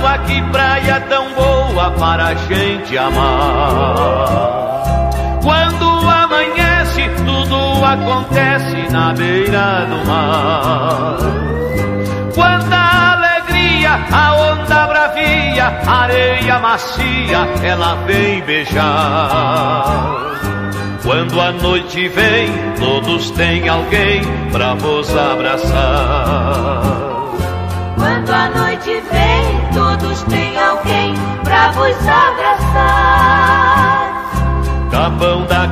água, que praia tão boa para a gente amar. Quando amanhece, tudo acontece na beira do mar. Quanta alegria, a onda bravia, areia macia, ela vem beijar. Quando a noite vem, todos têm alguém pra vos abraçar. Quando a noite vem, todos têm alguém pra vos abraçar. Capão da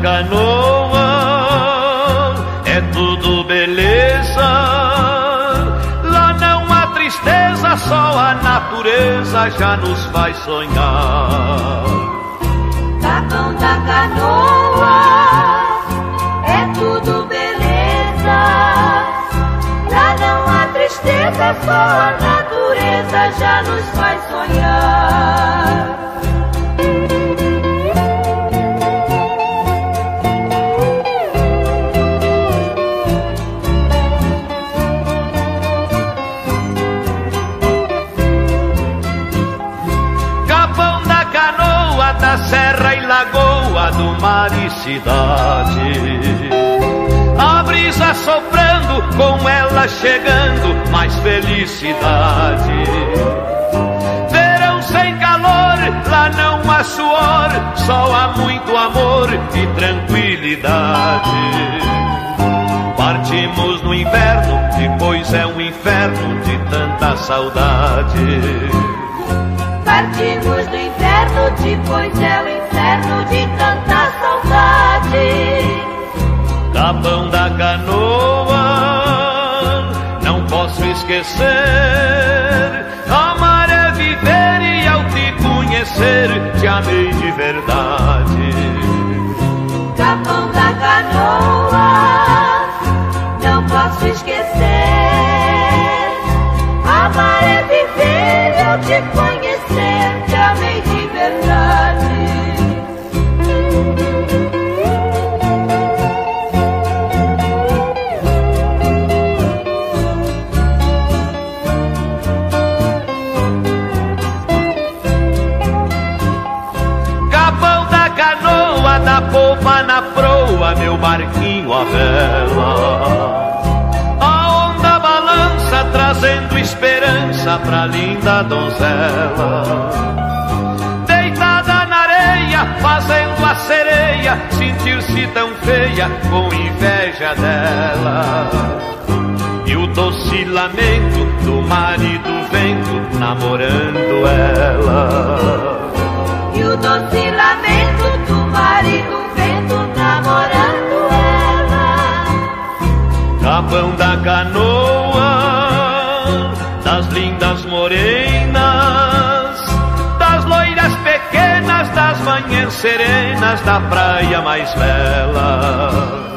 Canoa é tudo beleza. Lá não há tristeza, só a natureza já nos faz sonhar. Capão da Canoa é tudo beleza. Lá não há tristeza, só a natureza já nos faz sonhar. Capão da Canoa, da serra e lagoa, do mar e cidade. A brisa soprando, com ela chegando, mais felicidade. Verão sem calor, lá não há suor, só há muito amor e tranquilidade. Partimos no inverno, depois é um inferno de tanta saudade. Partimos do inverno, depois é o inferno de tanta saudade. Capão da Canoa, não posso esquecer. Amar é viver e ao te conhecer, te amei de verdade. Capão da Canoa, não posso esquecer. Amar é viver e ao te conhecer, te amei de verdade. Da polpa na proa, meu barquinho à vela. A onda balança, trazendo esperança pra linda donzela. Deitada na areia, fazendo a sereia, sentir-se tão feia com inveja dela. E o doce lamento do mar e do vento namorando ela. E o doce lamento do mar e do vento namorando ela. Capão da Canoa, das lindas morenas, das loiras pequenas, das manhãs serenas, da praia mais bela.